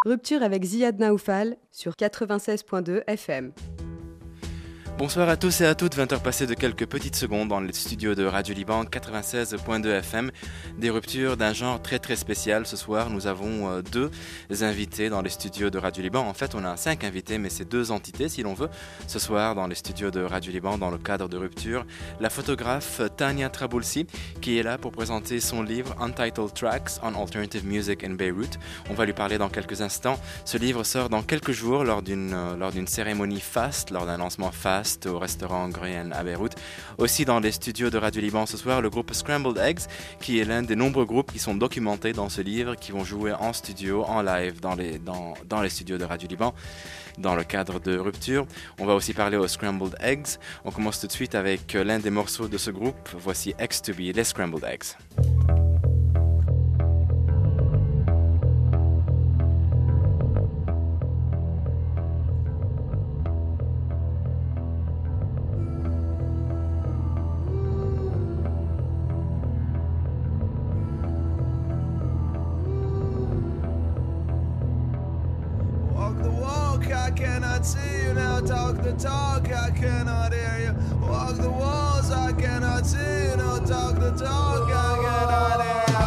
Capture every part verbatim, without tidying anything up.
Rupture avec Ziad Naoufal sur quatre-vingt-seize point deux F M. Bonsoir à tous et à toutes, vingt heures passées de quelques petites secondes dans les studios de Radio Liban quatre-vingt-seize point deux F M. Des ruptures d'un genre très très spécial. Ce soir, nous avons euh, deux invités dans les studios de Radio Liban. En fait, on a cinq invités, mais c'est deux entités si l'on veut. Ce soir, dans les studios de Radio Liban, dans le cadre de Rupture, la photographe Tania Traboulsi, qui est là pour présenter son livre Untitled Tracks on Alternative Music in Beirut. On va lui parler dans quelques instants. Ce livre sort dans quelques jours lors d'une, euh, lors d'une cérémonie FAST, lors d'un lancement FAST au restaurant Gruyen à Beyrouth. Aussi dans les studios de Radio Liban ce soir, le groupe Scrambled Eggs, qui est l'un des nombreux groupes qui sont documentés dans ce livre, qui vont jouer en studio, en live, dans les, dans, dans les studios de Radio Liban, dans le cadre de Rupture. On va aussi parler aux Scrambled Eggs. On commence tout de suite avec l'un des morceaux de ce groupe. Voici X to B, les Scrambled Eggs. See you now, talk the talk, I cannot hear you. Walk the walls, I cannot see you now, talk the talk, I cannot hear you.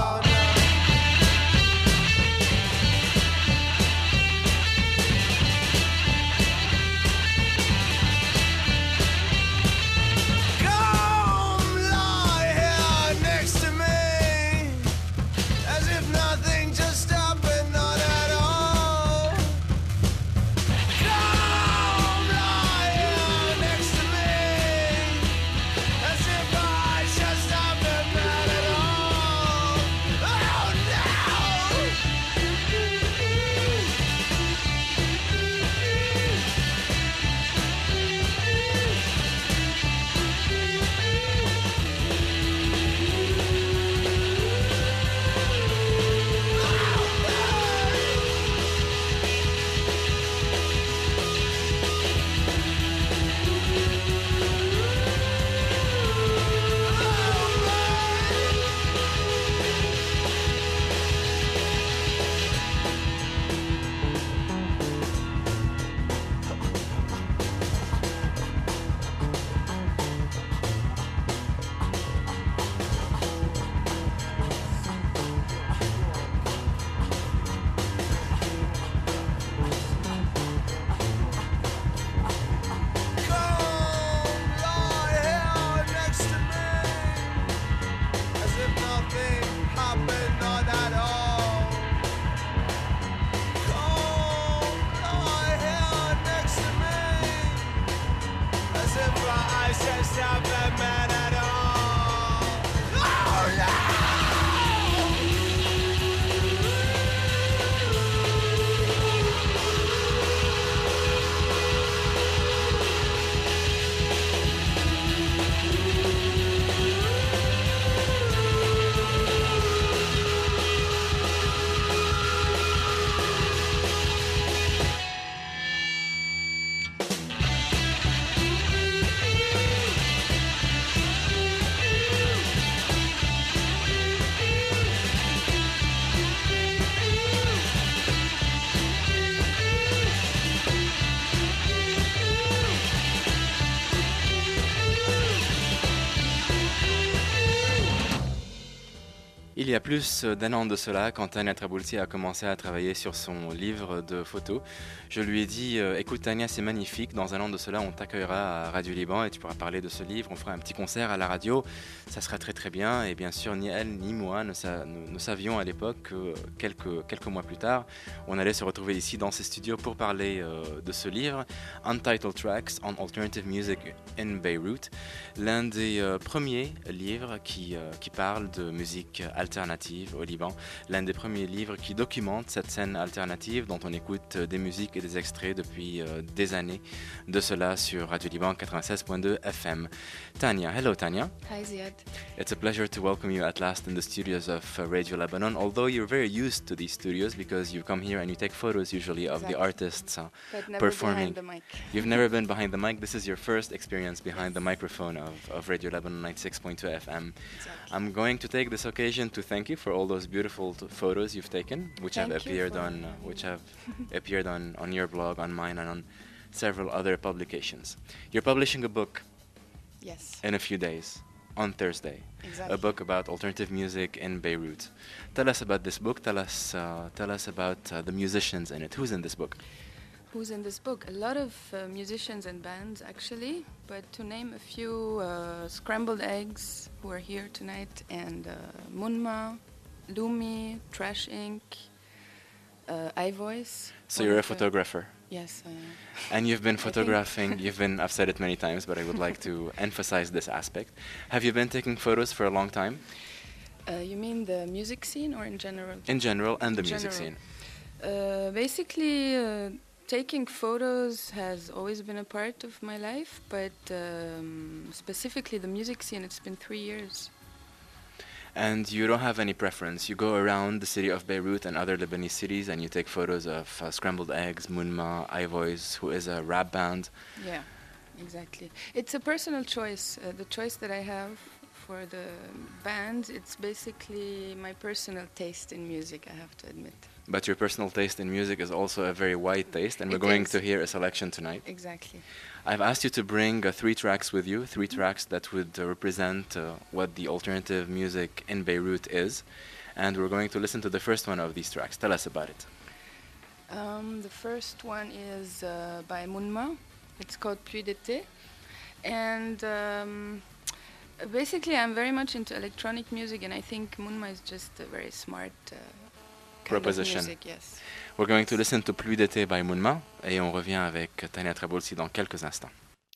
Il y a plus d'un an de cela, quand Tania Traboulsi a commencé à travailler sur son livre de photos, je lui ai dit euh, « Écoute Tania, c'est magnifique, dans un an de cela, on t'accueillera à Radio Liban et tu pourras parler de ce livre, on fera un petit concert à la radio, ça sera très très bien. » Et bien sûr, ni elle ni moi ne, sa- ne, ne savions à l'époque que quelques, quelques mois plus tard, on allait se retrouver ici dans ces studios pour parler euh, de ce livre, Untitled Tracks on Alternative Music in Beirut, l'un des euh, premiers livres qui, euh, qui parle de musique alternative au Liban, l'un des premiers livres qui documente cette scène alternative dont on écoute des musiques et des extraits depuis euh, des années de cela sur Radio Liban quatre-vingt-seize point deux F M. Tania, hello Tania. Hi Ziad. It's a pleasure to welcome you at last in the studios of uh, Radio Lebanon, although you're very used to these studios because you come here and you take photos usually of Exactly. the artists uh, But never performing. behind the mic. You've never been behind the mic. This is your first experience behind the microphone of, of Radio Lebanon ninety-six point two F M. Exactly. I'm going to take this occasion to thank you for all those beautiful t- photos you've taken, which Thank have you appeared for on, uh, having which me. have appeared on, on your blog, on mine, and on several other publications. You're publishing a book Yes, in a few days, on Thursday, exactly. a book about alternative music in Beirut. Tell us about this book. Tell us, uh, tell us about uh, the musicians in it. Who's in this book? Who's in this book? A lot of uh, musicians and bands, actually. But to name a few, uh, Scrambled Eggs, who are here tonight, and uh, Munma, Lumi, Trash Incorporated, uh, iVoice. So one you're a of the- photographer, Yes, I am. and you've been think- photographing. You've been. I've said it many times, but I would like to emphasize this aspect. Have you been taking photos for a long time, Uh, you mean the music scene or in general? in general, and the In music general. scene? Uh, basically, uh, taking photos has always been a part of my life, but um, specifically the music scene, it's been three years. And you don't have any preference. You go around the city of Beirut and other Lebanese cities, and you take photos of uh, Scrambled Eggs, Munma, iVoice, who is a rap band. Yeah, exactly. It's a personal choice. Uh, the choice that I have for the band, it's basically my personal taste in music, I have to admit. But your personal taste in music is also a very wide taste, and we're It going is. to hear a selection tonight. Exactly. I've asked you to bring uh, three tracks with you, three tracks that would uh, represent uh, what the alternative music in Beirut is. And we're going to listen to the first one of these tracks. Tell us about it. Um, the first one is uh, by Munma. It's called Pluie d'été. And um, basically, I'm very much into electronic music, and I think Munma is just a very smart uh, kind Proposition. of music, yes. We're going to listen to Pluie d'été by Munma, et on revient avec Tania Trabolsi dans quelques instants.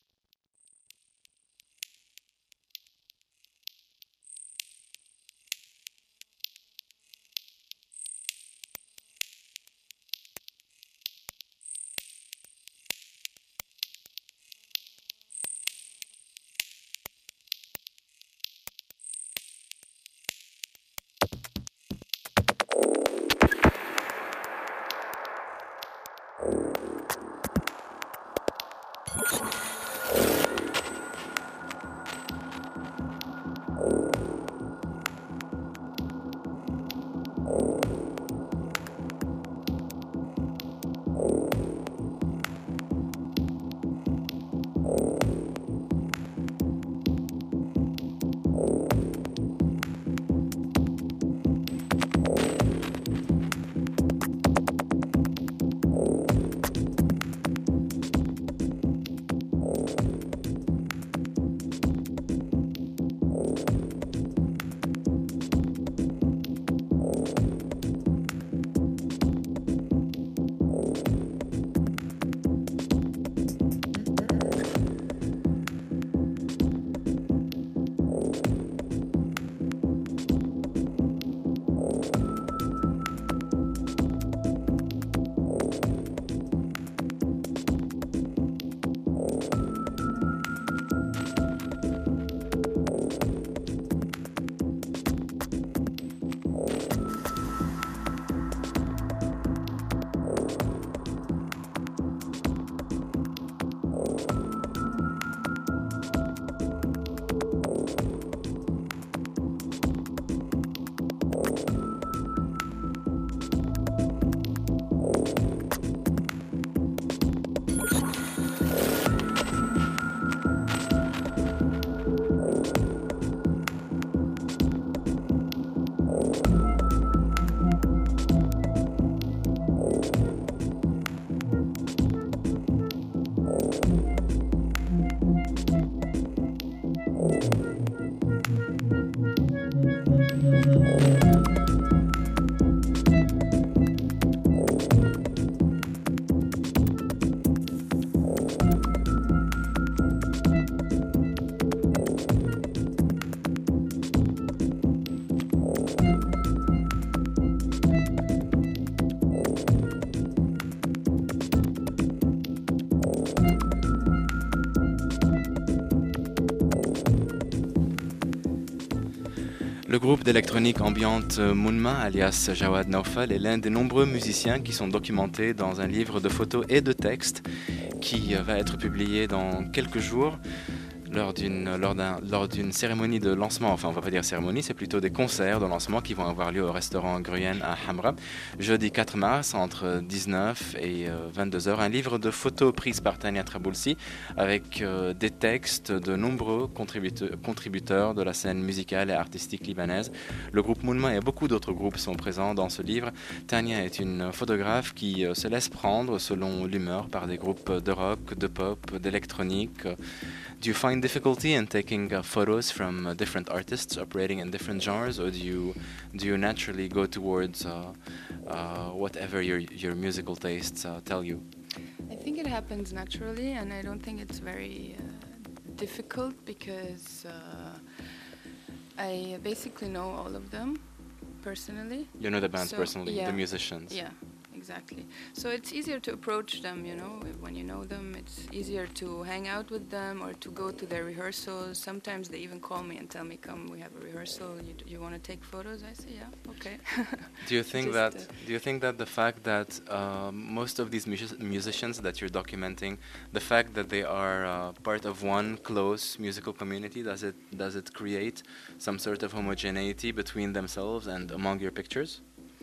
Le groupe d'électronique ambiante Munma, alias Jawad Naufal, est l'un des nombreux musiciens qui sont documentés dans un livre de photos et de textes qui va être publié dans quelques jours. lors d'une lors d'un lors d'une cérémonie de lancement. Enfin, on va pas dire cérémonie, c'est plutôt des concerts de lancement qui vont avoir lieu au restaurant Gruyenne à Hamra, jeudi quatre mars entre dix-neuf et vingt-deux heures. Un livre de photos prises par Tania Traboulsi avec euh, des textes de nombreux contributeur, contributeurs de la scène musicale et artistique libanaise. Le groupe Moonma et beaucoup d'autres groupes sont présents dans ce livre. Tania est une photographe qui euh, se laisse prendre selon l'humeur par des groupes de rock, de pop, d'électronique. Do you find difficulty in taking uh, photos from uh, different artists operating in different genres, or do you do you naturally go towards uh, uh, whatever your your musical tastes uh, tell you? I think it happens naturally, and I don't think it's very uh, difficult because uh, I basically know all of them personally. You know the bands So, personally, yeah. the musicians. Yeah, exactly. So it's easier to approach them, you know, when you know them. It's easier to hang out with them or to go to their rehearsals. Sometimes they even call me and tell me, come, we have a rehearsal, you, you want to take photos? I say, yeah, okay. Do you think Just, that uh, do you think that the fact that uh, most of these mus- musicians that you're documenting, the fact that they are uh, part of one close musical community, does it does it create some sort of homogeneity between themselves and among your pictures?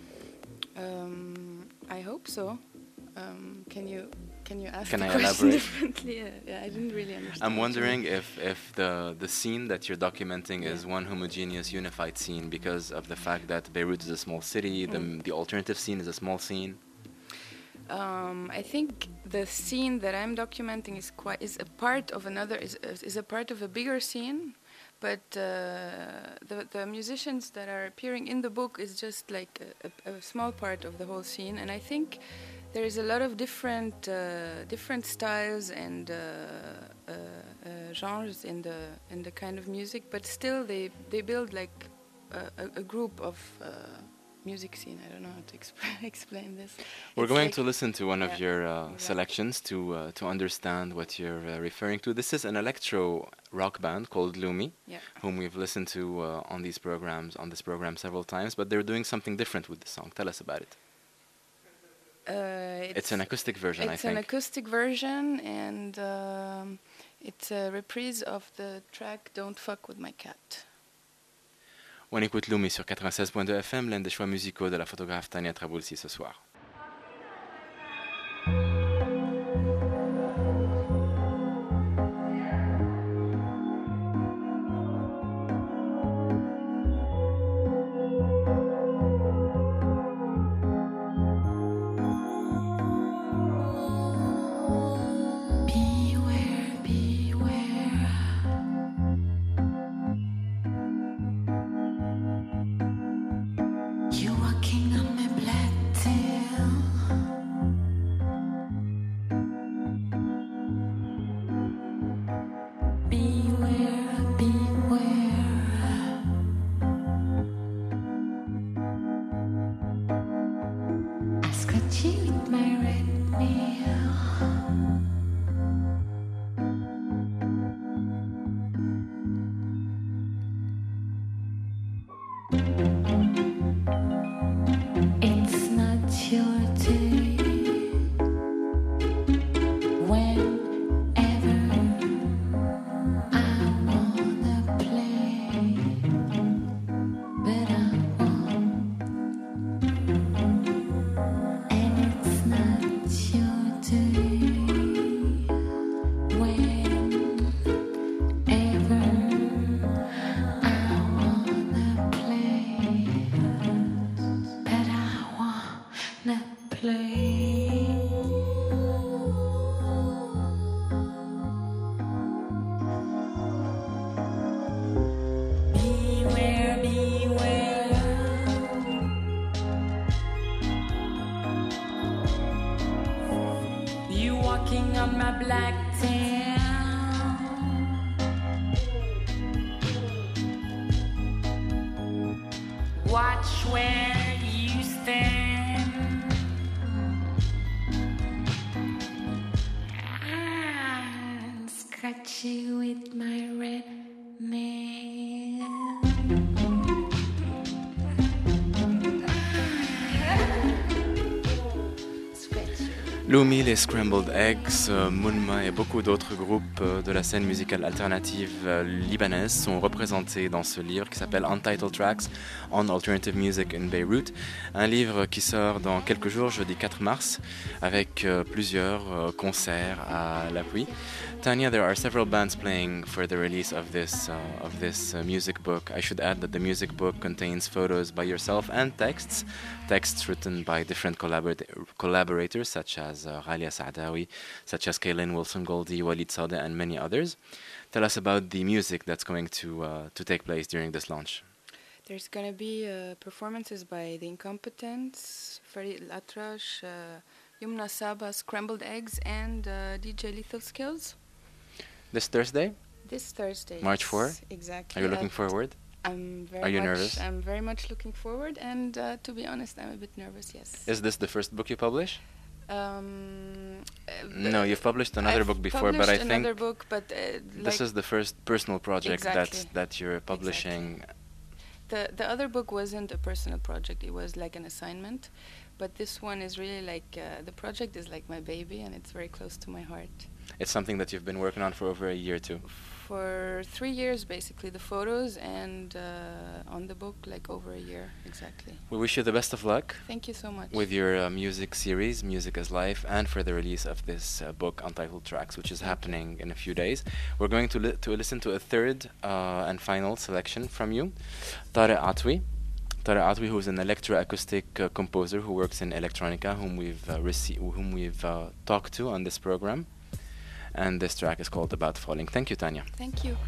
Um, I hope so. Um, can you can you ask Can the I question elaborate? differently? Uh, yeah, I didn't really understand. I'm what you wondering meant. if, if the the scene that you're documenting is Yeah. one homogeneous, unified scene because of the fact that Beirut is a small city, the Mm. the alternative scene is a small scene. Um, I think the scene that I'm documenting is quite is a part of another is is a part of a bigger scene, but uh, the the musicians that are appearing in the book is just like a, a, a small part of the whole scene, and I think there is a lot of different uh, different styles and uh, uh, uh, genres in the in the kind of music, but still they they build like a, a, a group of. Uh, music scene. I don't know how to exp- explain this. We're It's going like- to listen to one of yeah, your uh, exactly. selections to uh, to understand what you're uh, referring to. This is an electro rock band called Lumi, Yeah. whom we've listened to uh, on these programs on this program several times. But they're doing something different with the song. Tell us about it. Uh, it's, It's an acoustic version, I It's an think. acoustic version, and um, it's a reprise of the track "Don't Fuck with My Cat." On écoute Lumi sur quatre-vingt-seize point deux F M, l'un des choix musicaux de la photographe Tania Traboulsi ce soir. Beware, beware. You walking on my black tail. Beware, beware. I scratch you with my red nail. It's not your day. Whenever I wanna play, but I won't. And it's not your day. Whenever I wanna play, but I wanna play. Beware, beware. You walking on my black tail. Watch where you stand. I'll scratch you with my red nail. Scratch you. Lumi, les Scrambled Eggs, euh, Moonma et beaucoup d'autres groupes euh, de la scène musicale alternative euh, libanaise sont représentés dans ce livre qui s'appelle Untitled Tracks on Alternative Music in Beirut, un livre qui sort dans quelques jours, jeudi quatre mars, avec euh, plusieurs euh, concerts à l'appui. Tanya, there are several bands playing for the release of this uh, of this uh, music book. I should add that the music book contains photos by yourself and texts, texts written by different collaborat- collaborators such as uh, Ghalia Saadawi, such as Kaylin Wilson-Goldie, Walid Sadeh, and many others. Tell us about the music that's going to uh, to take place during this launch. There's going to be uh, performances by The Incompetents, Farid Al-Atrash, uh, Yumna Saba, Scrambled Eggs, and uh, D J Lethal Skills. This Thursday? This Thursday. March fourth? Exactly. Are you looking Uh, forward? I'm very Are you much, nervous? I'm very much looking forward, and uh, to be honest, I'm a bit nervous, yes. Is this the first book you publish? Um, uh, No, you've published another I've book before, but I published think another book, but uh, this like is the first personal project Exactly. that's, that you're publishing. the the other book wasn't a personal project; it was like an assignment. But this one is really like uh, the project is like my baby, and it's very close to my heart. It's something that you've been working on for over a year too. For three years, basically, the photos and uh, on the book, like over a year, exactly. We wish you the best of luck Thank you so much. with your uh, music series, Music as Life, and for the release of this uh, book, Untitled Tracks, which is happening in a few days. We're going to, li- to listen to a third uh, and final selection from you, Tarek Atwi. Tarek Atwi, who is an electroacoustic uh, composer who works in electronica, whom we've uh, rece- whom we've uh, talked to on this program. And this track is called About Falling. Thank you, Tanya. Thank you.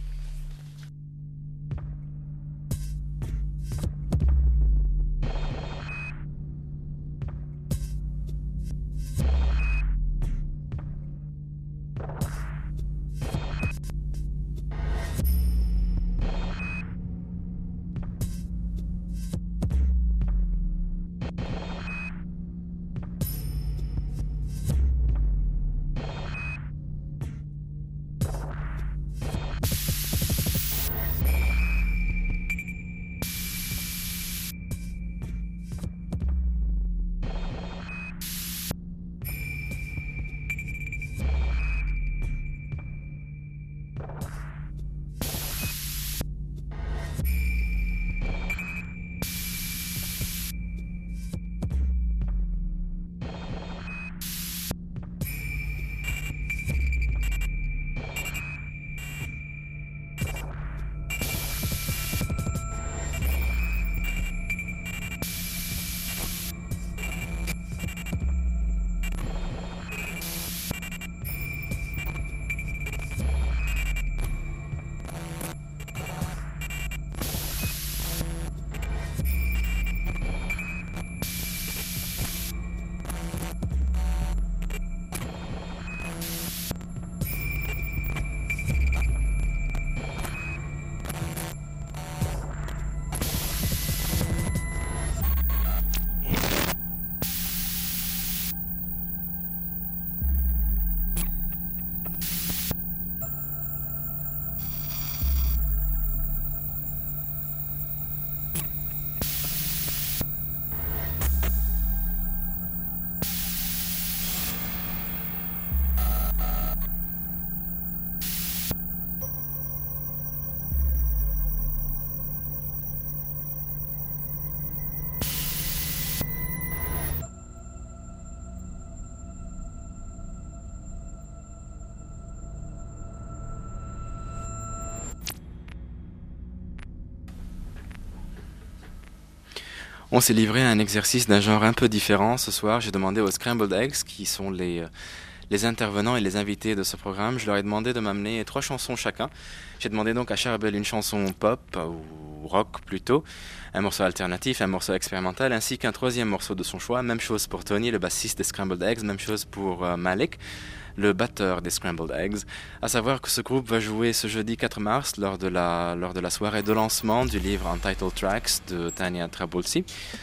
On s'est livré à un exercice d'un genre un peu différent ce soir. J'ai demandé aux Scrambled Eggs, qui sont les, euh, les intervenants et les invités de ce programme, je leur ai demandé de m'amener trois chansons chacun. J'ai demandé donc à Charbel une chanson pop, ou rock plutôt, un morceau alternatif, un morceau expérimental, ainsi qu'un troisième morceau de son choix. Même chose pour Tony, le bassiste des Scrambled Eggs, même chose pour euh, Malik, le batteur des Scrambled Eggs. À savoir que ce groupe va jouer ce jeudi quatre mars lors de la, lors de la soirée de lancement du livre Untitled Tracks de Tanya Traboulsi.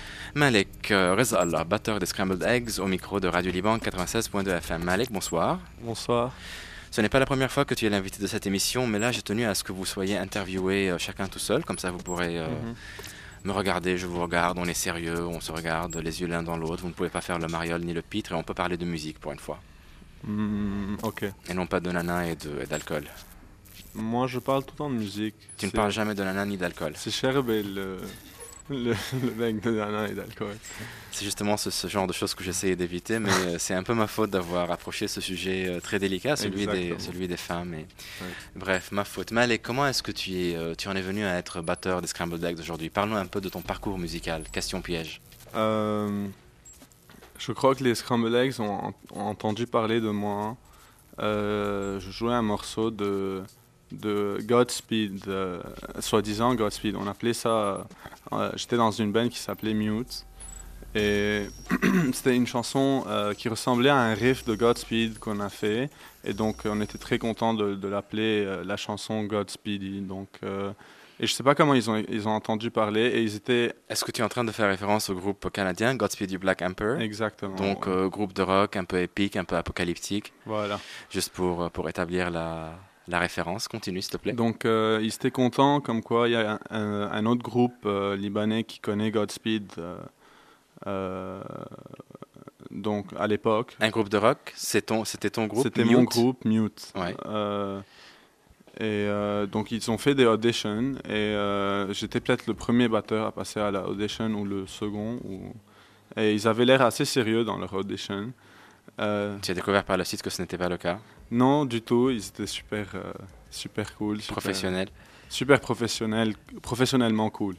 Malik euh, Reza Allah, batteur des Scrambled Eggs, au micro de Radio Liban quatre-vingt-seize point deux F M. Malik, bonsoir. Bonsoir. Ce n'est pas la première fois que tu es l'invité de cette émission, mais là j'ai tenu à ce que vous soyez interviewés euh, chacun tout seul, comme ça vous pourrez euh, Mhm. me regardez, je vous regarde, on est sérieux, on se regarde les yeux l'un dans l'autre, vous ne pouvez pas faire le mariole ni le pitre et on peut parler de musique pour une fois. Mm, ok. Et non pas de nana et, de, et d'alcool. Moi, je parle tout le temps de musique. Tu ne C'est- parles jamais de nana ni d'alcool. C'est Cherbe, le, le, le mec de Nana et d'alcool. C'est justement ce, ce genre de choses que j'essayais d'éviter, mais euh, c'est un peu ma faute d'avoir approché ce sujet euh, très délicat, celui des, Exactement. celui des femmes. Et... Ouais. Bref, ma faute. Mais allez, comment est-ce que tu, es, euh, tu en es venu à être batteur des Scrambled Eggs aujourd'hui? Parle-nous un peu de ton parcours musical. Question piège. Euh, je crois que les Scrambled Eggs ont, ont entendu parler de moi. Euh, je jouais un morceau de, de Godspeed, euh, soi-disant Godspeed. On appelait ça. Euh, j'étais dans une band qui s'appelait Mute. Et c'était une chanson euh, qui ressemblait à un riff de Godspeed qu'on a fait. Et donc, on était très content de, de l'appeler euh, la chanson Godspeedy. Donc, euh, et je sais pas comment ils ont, ils ont entendu parler. Et ils étaient Est-ce que tu es en train de faire référence au groupe canadien Godspeed You Black Emperor? exactement. Donc, euh, groupe de rock un peu épique, un peu apocalyptique, Voilà. juste pour, pour établir la, la référence. Continue, s'il te plaît. Donc, euh, ils étaient contents, comme quoi il y a un, un- un autre groupe euh, libanais qui connaît Godspeed. euh, euh, donc, à l'époque, Un groupe de rock, c'est ton, c'était ton groupe c'était Mute? mon groupe, Mute. Ouais. Euh, et euh, donc, ils ont fait des auditions. Et euh, j'étais peut-être le premier batteur à passer à la audition ou le second. Ou... Et ils avaient l'air assez sérieux dans leur audition. Euh, Tu as découvert par la suite que ce n'était pas le cas. non, du tout. Ils étaient super, euh, super cool. Super, Professionnel. Super professionnels, professionnellement cool.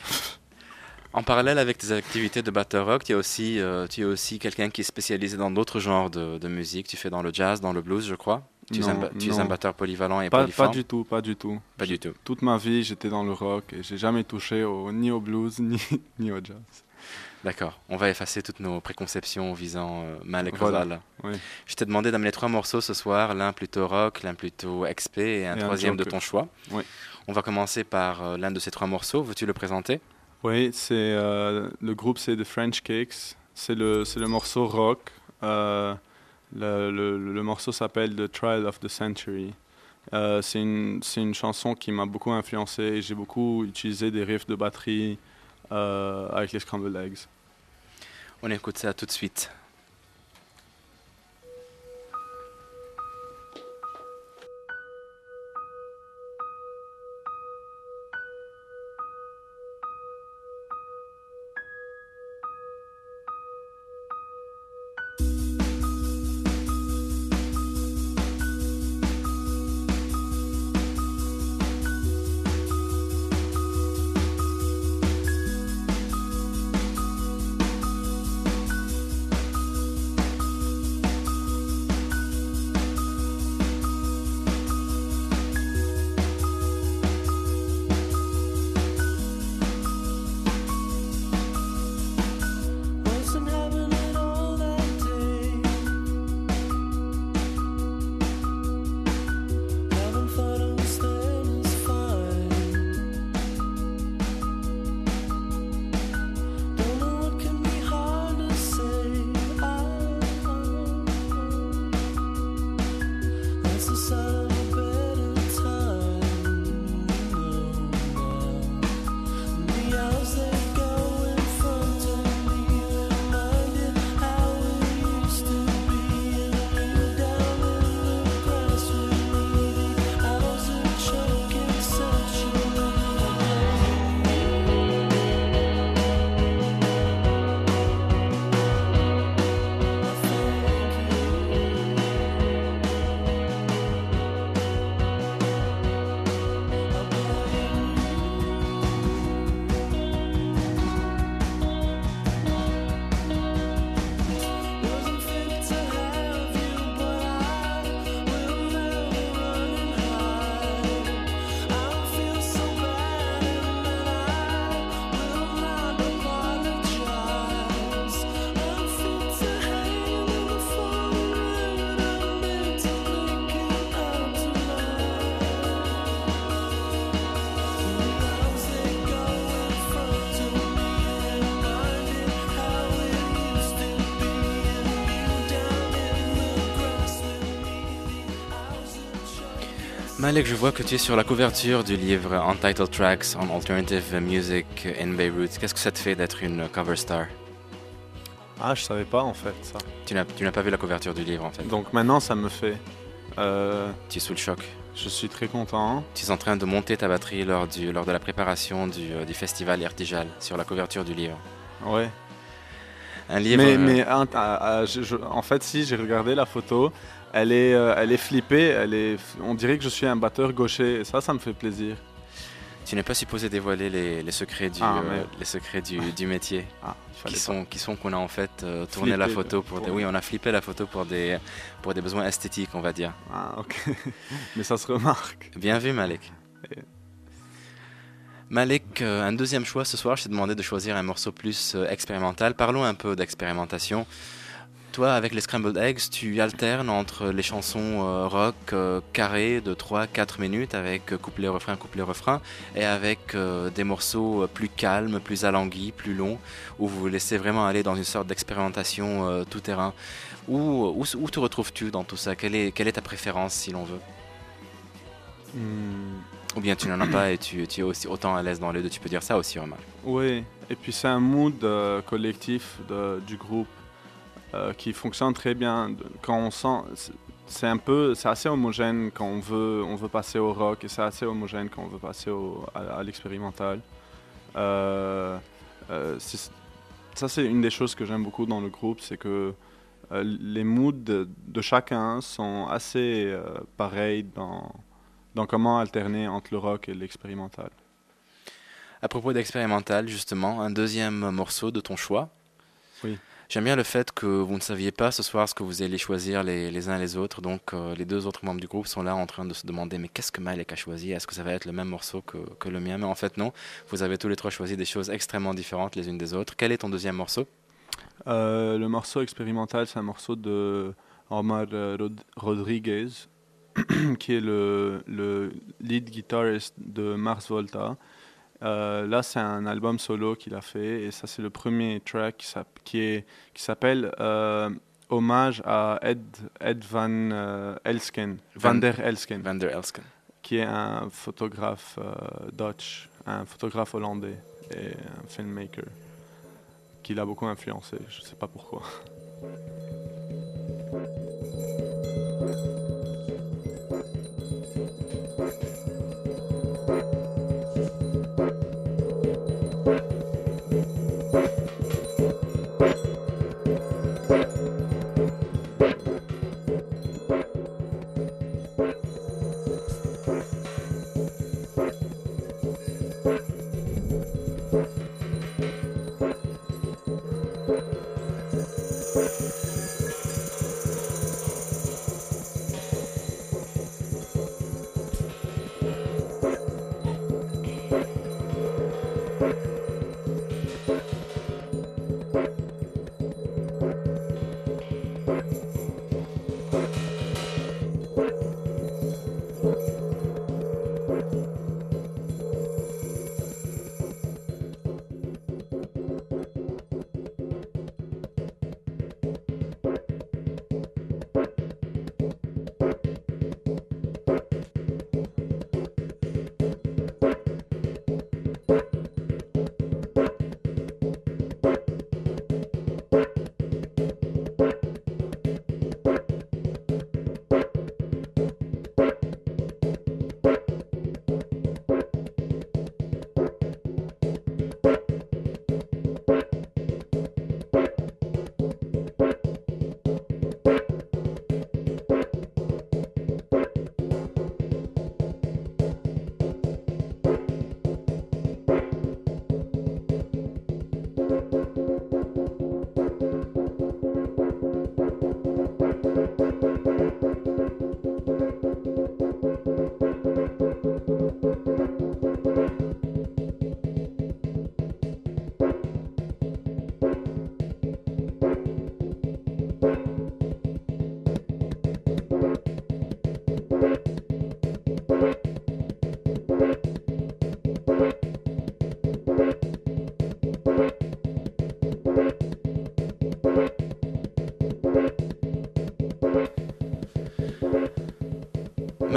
En parallèle avec tes activités de batteur rock, tu es aussi, euh, tu es aussi quelqu'un qui est spécialisé dans d'autres genres de, de musique. Tu fais dans le jazz, dans le blues, je crois. Tu, es un, Non, ba- tu es un non. batteur polyvalent et Pas, pas polyforme. du tout, pas du tout. Pas du tout. Toute ma vie, j'étais dans le rock et j'ai jamais touché au, ni au blues ni, ni au jazz. D'accord. On va effacer toutes nos préconceptions visant euh, Malek Voilà. Rosal. Oui. Je t'ai demandé d'amener trois morceaux ce soir, l'un plutôt rock, l'un plutôt X P et un Et un troisième de Joker. ton choix. Oui. On va commencer par euh, l'un de ces trois morceaux. Veux-tu le présenter? Oui, c'est euh, le groupe, c'est The French Cakes. C'est le, c'est le morceau rock. Euh, le, le, le morceau s'appelle The Trial of the Century. Euh, c'est une, c'est une chanson qui m'a beaucoup influencé et j'ai beaucoup utilisé des riffs de batterie euh, avec les Scrambled Eggs. On écoute ça tout de suite. Wasn't having it all that day. Malek, je vois que tu es sur la couverture du livre Untitled Tracks on Alternative Music in Beirut. Qu'est-ce que ça te fait d'être une cover star? Ah, je savais pas en fait ça. Tu n'as, tu n'as pas vu la couverture du livre en fait. Donc maintenant ça me fait. Euh, Tu es sous le choc. je suis très content. Tu es en train de monter ta batterie lors, du, lors de la préparation du, euh, du festival Ertijal sur la couverture du livre. Ouais. Un livre. Mais, euh, mais ah, ah, ah, je- je- en fait, si j'ai regardé la photo, elle est, euh, elle est flippée. Elle est, on dirait que je suis un batteur gaucher. Et ça, ça me fait plaisir. Tu n'es pas supposé dévoiler les, les secrets du, Ah, euh, merde. les secrets du, du métier. Ah, il fallait Qui pas. sont, qui sont qu'on a en fait euh, tourné la Flippé, photo pour des, pour- oui, on a flippé la photo pour des, pour des besoins esthétiques, on va dire. Ah, ok. Mais ça se remarque. Bien vu, Malek. Et- Malek, euh, un deuxième choix ce soir, je t'ai demandé de choisir un morceau plus euh, expérimental. Parlons un peu d'expérimentation. Toi, avec les Scrambled Eggs, tu alternes entre les chansons euh, rock euh, carrées de trois à quatre minutes avec euh, couplet-refrain, couplet-refrain, et avec euh, des morceaux euh, plus calmes, plus alanguis, plus longs, où vous vous laissez vraiment aller dans une sorte d'expérimentation euh, tout-terrain. Où, où, où te retrouves-tu dans tout ça? Quelle est, quelle est ta préférence, si l'on veut? Hmm, Ou bien tu n'en as pas et tu, tu es aussi autant à l'aise dans les deux, tu peux dire ça aussi, Omar. oui. Et puis c'est un mood euh, collectif de- du groupe euh, qui fonctionne très bien. De- Quand on sent, c'est- c'est un peu, c'est assez homogène quand on veut, on veut passer au rock et c'est assez homogène quand on veut passer au, à, à l'expérimental. Euh, euh, c'est- ça c'est une des choses que j'aime beaucoup dans le groupe, c'est que euh, les moods de, de chacun sont assez euh, pareils dans, dans comment alterner entre le rock et l'expérimental. À propos d'expérimental, justement, un deuxième morceau de ton choix. Oui. J'aime bien le fait que vous ne saviez pas ce soir ce que vous alliez choisir les, les uns les autres. Donc, euh, les deux autres membres du groupe sont là en train de se demander mais qu'est-ce que Malek a choisi? Est-ce que ça va être le même morceau que, que le mien? Mais en fait, non. Vous avez tous les trois choisi des choses extrêmement différentes les unes des autres. Quel est ton deuxième morceau? Euh, le morceau expérimental, c'est un morceau de Omar euh, Rod- Rodriguez, qui est le, le lead guitarist de Mars Volta. Euh, là, c'est un album solo qu'il a fait, et ça, c'est le premier track qui, s'app- qui, est, qui s'appelle euh, Hommage à Ed, Ed Van euh, Elsken, Van- Van der Elsken, Van der Elsken. qui est un photographe euh, Dutch, un photographe hollandais et un filmmaker qui l'a beaucoup influencé, je ne sais pas pourquoi.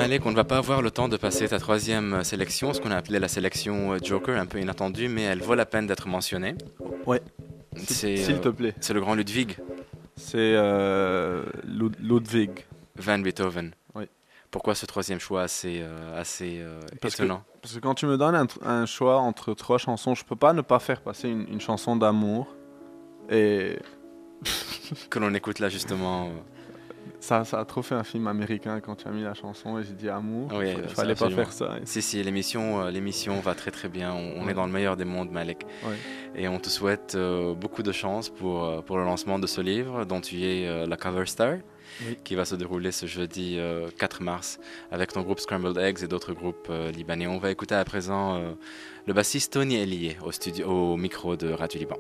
Malek, on ne va pas avoir le temps de passer ta troisième sélection, ce qu'on a appelé la sélection Joker, un peu inattendue, mais elle vaut la peine d'être mentionnée. Ouais. C'est, S'il te euh, plaît. c'est le grand Ludwig C'est euh, Lud- Ludwig. van Beethoven. Oui. Pourquoi ce troisième choix assez, euh, assez euh, Parce que- étonnant? Parce que quand tu me donnes un, tr- un choix entre trois chansons, je peux pas ne pas faire passer une, une chanson d'amour. Et Que l'on écoute là justement. euh, ça, ça a trop fait un film américain quand tu as mis la chanson et j'ai dit amour. Oui, il euh, fallait ça, pas absolument. faire ça. Et- Si, si, l'émission, euh, l'émission va très très bien. On, on Ouais. est dans le meilleur des mondes, Malek. Ouais. Et on te souhaite euh, beaucoup de chance pour, euh, pour le lancement de ce livre dont tu es euh, la cover star, Oui. qui va se dérouler ce jeudi euh, quatre mars avec ton groupe Scrambled Eggs et d'autres groupes euh, libanais. On va écouter à présent euh, le bassiste Tony Elie au, studio, au micro de Radio Liban.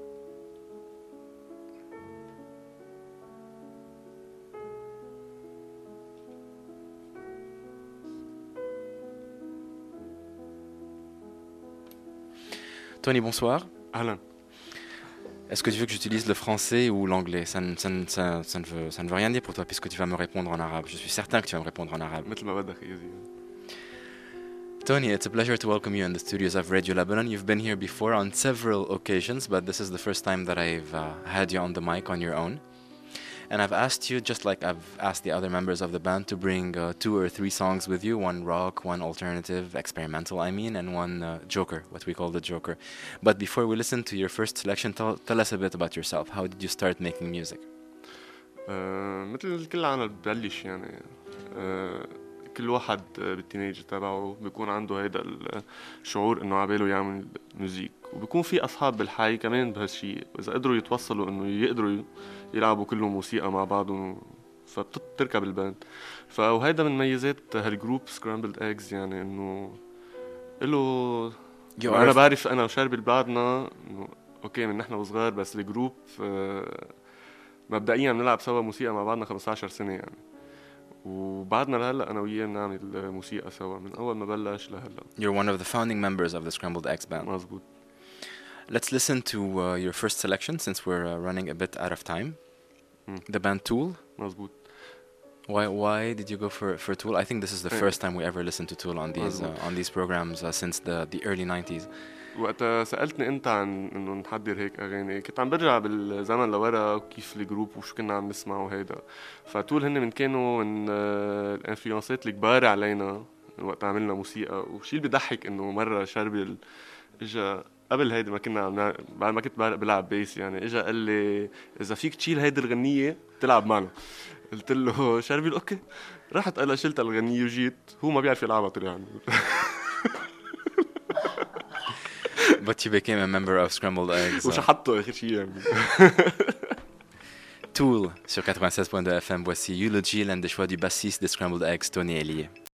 Tony, bonsoir. Alan. Est-ce que tu veux que j'utilise le français ou l'anglais? ça ne, ça, ne, ça, ça ne veut, ça ne veut rien dire pour toi puisque tu vas me répondre en arabe. Je suis certain que tu vas me répondre en arabe. مثل ما بدك يا زلمة. Tony, it's a pleasure to welcome you in the studios of Radio Lebanon. You've been here before on several occasions, but this is the first time that I've uh, had you on the mic on your own. And I've asked you, just like I've asked the other members of the band, to bring uh, two or three songs with you, one rock, one alternative, experimental, I mean, and one uh, joker, what we call the joker. But before we listen to your first selection, tell, tell us a bit about yourself. How did you start making music? آه، مثل الكل عنا ببلش يعني آه، كل واحد آه، بالتينيج تبعه بيكون عنده هيدا الشعور انه عباله يعمل موزيك وبيكون في اصحاب بالحي كمان بهالشيء واذا قدروا يتوصلوا انه يقدروا يلعبوا كلهم موسيقى مع بعضهم فبتركب الباند فهيدا من ميزات هالجروب سكرامبلد ايجز يعني انه له You انا are, بعرف انا وشربي بعضنا انه اوكي من نحن وصغار بس الجروب آه، مبدئيا بنلعب سوا موسيقى مع بعضنا خمسة عشر سنة يعني وبعدنا لهلا انا وياه بنعمل موسيقى سوا من اول ما بلش لهلا you're one of the founding members of the Scrambled Eggs band. مزبوط. Let's listen to uh, your first selection since we're uh, running a bit out of time. Mm. The band Tool. مزبوط. Why why did you go for for Tool? I think this is the Eh. first time we ever listened to Tool on these مزبوط. uh, on these programs uh, since the the early nineties. وقتها سألتني انت عن انه نحضر هيك اغاني كنت عم برجع بالزمن لورا وكيف الجروب وشو كنا عم نسمع وهيدا فطول هن من كانوا من آه، الانفلونسات الكبار علينا وقت عملنا موسيقى وشي اللي بيضحك انه مرة شربي ال- اجا قبل هيدي ما كنا عم نع- بعد ما كنت بعرف- بلعب بيس يعني اجا قال لي اذا فيك تشيل هيدي الغنية تلعب معنا قلت له شربي اوكي رحت انا شلت الغنية وجيت هو ما بيعرف يلعبها طلع يعني But you became a member of Scrambled Eggs. uh, وشحطه اخر شيء يعني Tool sur quatre-vingt-seize point deux F M. Voici Eulogy, l'un des choix du bassiste des Scrambled Eggs, Tony Elie.